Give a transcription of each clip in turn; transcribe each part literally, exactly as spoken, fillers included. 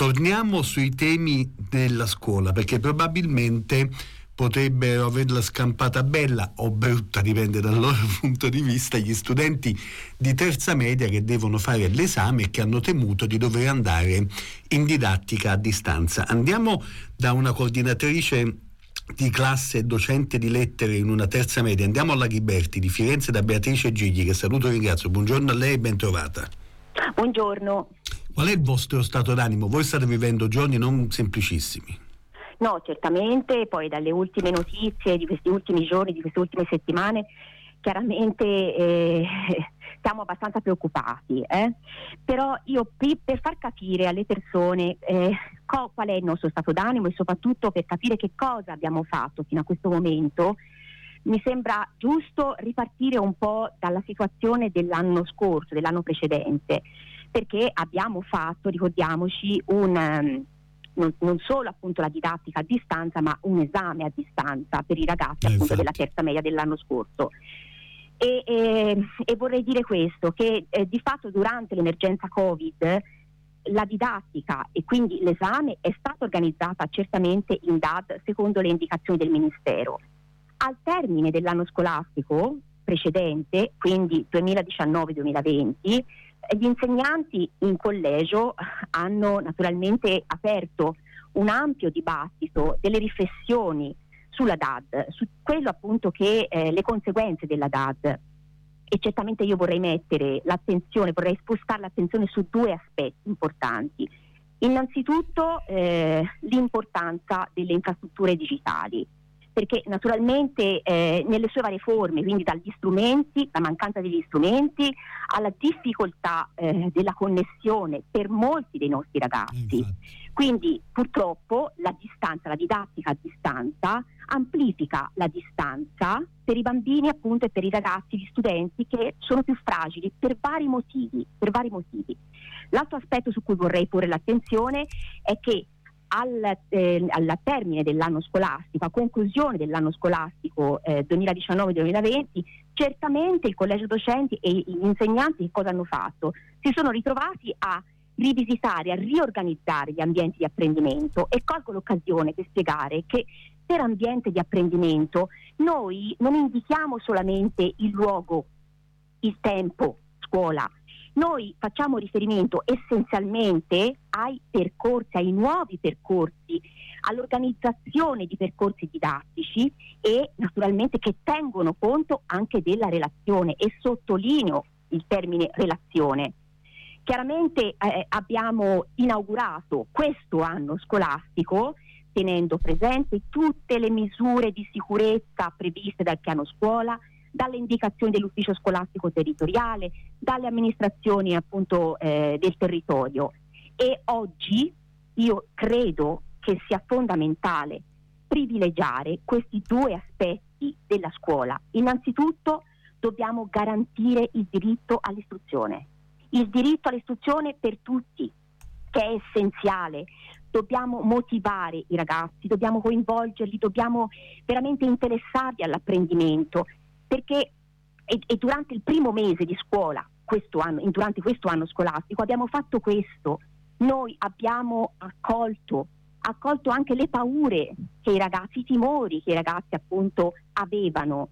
torniamo sui temi della scuola, perché probabilmente potrebbero averla scampata bella o brutta, dipende dal loro punto di vista, gli studenti di terza media che devono fare l'esame e che hanno temuto di dover andare in didattica a distanza. Andiamo da una coordinatrice di classe e docente di lettere in una terza media, andiamo alla Ghiberti di Firenze, da Beatrice Gigli, che saluto e ringrazio. Buongiorno a lei e ben trovata. Buongiorno. Qual è il vostro stato d'animo? Voi state vivendo giorni non semplicissimi. No, certamente, poi dalle ultime notizie di questi ultimi giorni, di queste ultime settimane, chiaramente eh, siamo abbastanza preoccupati, eh? Però io per far capire alle persone eh, co- qual è il nostro stato d'animo e soprattutto per capire che cosa abbiamo fatto fino a questo momento, mi sembra giusto ripartire un po' dalla situazione dell'anno scorso, dell'anno precedente, perché abbiamo fatto, ricordiamoci, un... Um, Non, non solo appunto la didattica a distanza, ma un esame a distanza per i ragazzi eh, appunto infatti. della terza media dell'anno scorso. E, e, e vorrei dire questo, che eh, di fatto durante l'emergenza Covid la didattica e quindi l'esame è stata organizzata certamente in D A D secondo le indicazioni del Ministero. Al termine dell'anno scolastico precedente, quindi duemiladiciannove duemilaventi, gli insegnanti in collegio hanno naturalmente aperto un ampio dibattito, delle riflessioni sulla D A D, su quello appunto che eh, le conseguenze della D A D. E certamente io vorrei mettere l'attenzione, vorrei spostare l'attenzione su due aspetti importanti. Innanzitutto eh, l'importanza delle infrastrutture digitali, perché naturalmente eh, nelle sue varie forme, quindi dagli strumenti, la mancanza degli strumenti, alla difficoltà eh, della connessione per molti dei nostri ragazzi. Infatti. Quindi purtroppo la distanza, la didattica a distanza amplifica la distanza per i bambini appunto e per i ragazzi, gli studenti che sono più fragili per vari motivi, per vari motivi. L'altro aspetto su cui vorrei porre l'attenzione è che Al, eh, al termine dell'anno scolastico, a conclusione dell'anno scolastico eh, duemiladiciannove duemilaventi, certamente il collegio docenti e gli insegnanti che cosa hanno fatto? Si sono ritrovati a rivisitare, a riorganizzare gli ambienti di apprendimento, e colgo l'occasione per spiegare che per ambiente di apprendimento noi non indichiamo solamente il luogo, il tempo, scuola. Noi facciamo riferimento essenzialmente ai percorsi, ai nuovi percorsi, all'organizzazione di percorsi didattici e naturalmente che tengono conto anche della relazione, e sottolineo il termine relazione. Chiaramente eh, abbiamo inaugurato questo anno scolastico tenendo presente tutte le misure di sicurezza previste dal piano scuola, dalle indicazioni dell'ufficio scolastico territoriale, dalle amministrazioni appunto eh, del territorio. E oggi io credo che sia fondamentale privilegiare questi due aspetti della scuola. Innanzitutto dobbiamo garantire il diritto all'istruzione, il diritto all'istruzione per tutti, che è essenziale. Dobbiamo motivare i ragazzi, dobbiamo coinvolgerli, dobbiamo veramente interessarli all'apprendimento, perché e, e durante il primo mese di scuola, questo anno, durante questo anno scolastico, abbiamo fatto questo. Noi abbiamo accolto, accolto anche le paure che i ragazzi, i timori che i ragazzi appunto avevano.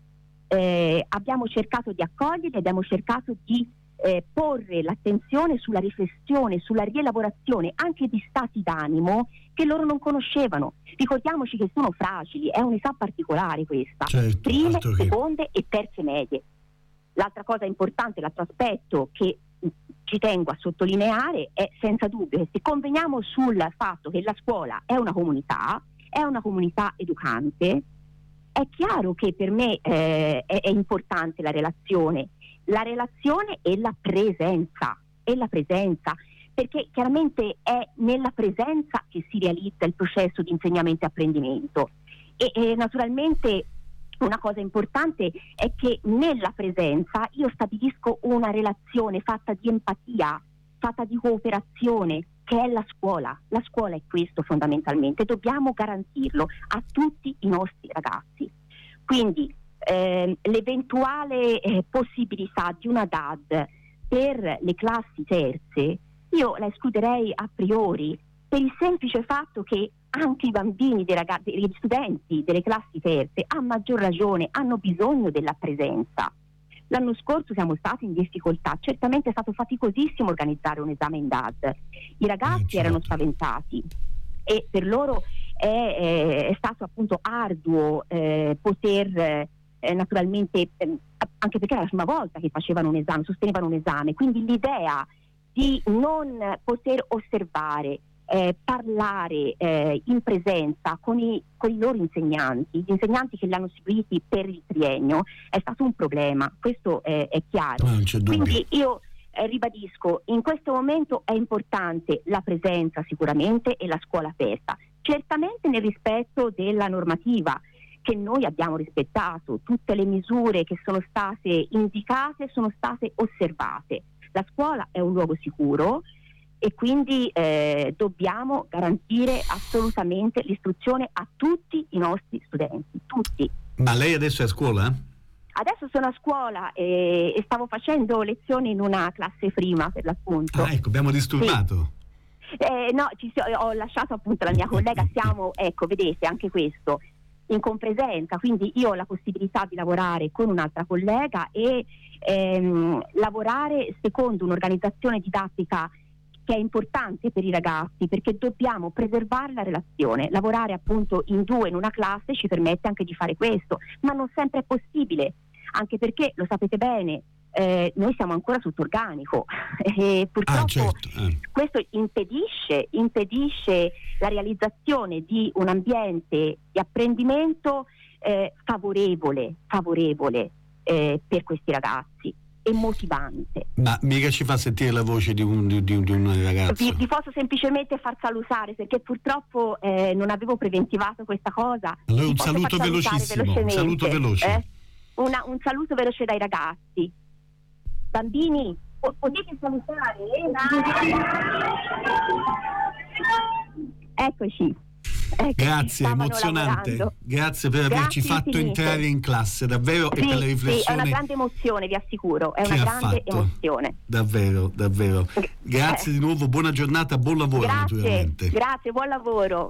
Eh, abbiamo cercato di accoglierli, abbiamo cercato di eh, porre l'attenzione sulla riflessione, sulla rielaborazione anche di stati d'animo che loro non conoscevano. Ricordiamoci che sono fragili, è un'età particolare questa, certo, prime, che... seconde e terze medie. L'altra cosa importante, l'altro aspetto che ci tengo a sottolineare è senza dubbio che se conveniamo sul fatto che la scuola è una comunità, è una comunità educante, è chiaro che per me eh, è, è importante la relazione, la relazione e la presenza, e la presenza, perché chiaramente è nella presenza che si realizza il processo di insegnamento e apprendimento. E, e naturalmente una cosa importante è che nella presenza io stabilisco una relazione fatta di empatia, fatta di cooperazione, che è la scuola. La scuola è questo fondamentalmente, dobbiamo garantirlo a tutti i nostri ragazzi. Quindi eh, l'eventuale eh, possibilità di una D A D per le classi terze io la escluderei a priori, per il semplice fatto che anche i bambini, dei ragazzi, gli studenti delle classi terze, a maggior ragione, hanno bisogno della presenza. L'anno scorso siamo stati in difficoltà, certamente è stato faticosissimo organizzare un esame in D A D, i ragazzi Eh, certo. erano spaventati e per loro è, è, è stato appunto arduo eh, poter eh, naturalmente, eh, anche perché era la prima volta che facevano un esame, sostenevano un esame, quindi l'idea di non poter osservare, Eh, parlare eh, in presenza con i, con i loro insegnanti, gli insegnanti che li hanno seguiti per il triennio, è stato un problema, questo è, è chiaro. Non c'è dubbio. Quindi io eh, ribadisco, in questo momento è importante la presenza sicuramente e la scuola aperta, certamente nel rispetto della normativa che noi abbiamo rispettato, tutte le misure che sono state indicate sono state osservate. La scuola è un luogo sicuro e quindi eh, dobbiamo garantire assolutamente l'istruzione a tutti i nostri studenti, tutti. Ma lei adesso è a scuola? Adesso sono a scuola e, e stavo facendo lezioni in una classe prima, per l'appunto. Ah, ecco, abbiamo disturbato. Sì. Eh, no, ci, ho lasciato appunto la mia collega, siamo, ecco, vedete, anche questo, in compresenza, quindi io ho la possibilità di lavorare con un'altra collega e ehm, lavorare secondo un'organizzazione didattica che è importante per i ragazzi, perché dobbiamo preservare la relazione. Lavorare appunto in due in una classe ci permette anche di fare questo, ma non sempre è possibile, anche perché, lo sapete bene, eh, noi siamo ancora sotto organico e purtroppo Ah, certo. eh. questo impedisce, impedisce la realizzazione di un ambiente di apprendimento eh, favorevole, favorevole eh, per questi ragazzi e motivante. Ma mica ci fa sentire la voce di un, di, di un ragazzo? Vi, vi posso semplicemente far salutare, perché purtroppo eh, non avevo preventivato questa cosa. Allora Vi un posso saluto far salutare velocissimo, un velocemente, saluto veloce. eh? Una, un saluto veloce dai ragazzi. Bambini, po- potete salutare? Eccoci. Ecco, Grazie, stavano emozionante. lavorando. Grazie per averci Grazie fatto infinite. entrare in classe, davvero, Sì, e per la sì, è riflessione una grande emozione, vi assicuro, è che una ha grande fatto. emozione. Davvero, davvero. Grazie Eh. di nuovo, buona giornata, buon lavoro Grazie, naturalmente. grazie, buon lavoro.